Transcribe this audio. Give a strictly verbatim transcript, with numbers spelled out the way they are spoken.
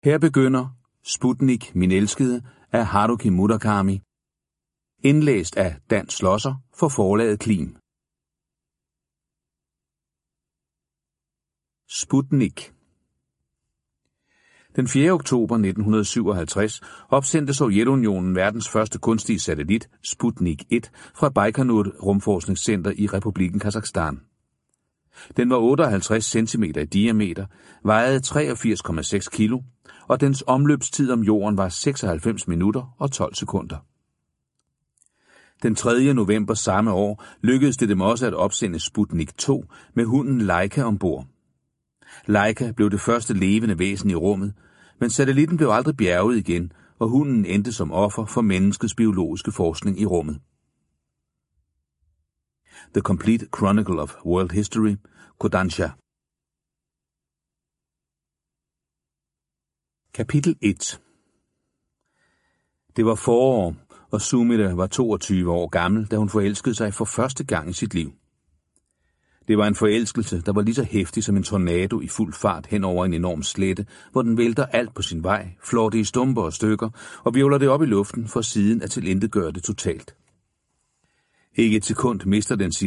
Her begynder Sputnik, min elskede, af Haruki Murakami. Indlæst af Dan Schlosser for forlaget Klim. Sputnik. Den fjerde oktober nitten syvoghalvtreds opsendte Sovjetunionen verdens første kunstige satellit, Sputnik et, fra Bajkonur-rumforskningscenter i Republikken Kazakhstan. Den var otteoghalvtreds centimeter i diameter, vejede treogfirs komma seks kilo, og dens omløbstid om jorden var seksoghalvfems minutter og tolv sekunder. Den tredje november samme år lykkedes det dem også at opsende Sputnik to med hunden Laika ombord. Laika blev det første levende væsen i rummet, men satellitten blev aldrig bjerget igen, og hunden endte som offer for menneskets biologiske forskning i rummet. The Complete Chronicle of World History, Kodansha. Kapitel et. Det var forår, og Sumida var toogtyve år gammel, da hun forelskede sig for første gang i sit liv. Det var en forelskelse, der var lige så heftig som en tornado i fuld fart hen over en enorm slette, hvor den vælter alt på sin vej, flår det i stumper og stykker, og hvirvler det op i luften for siden at tilintetgøre det totalt. Ikke et sekund mister den sin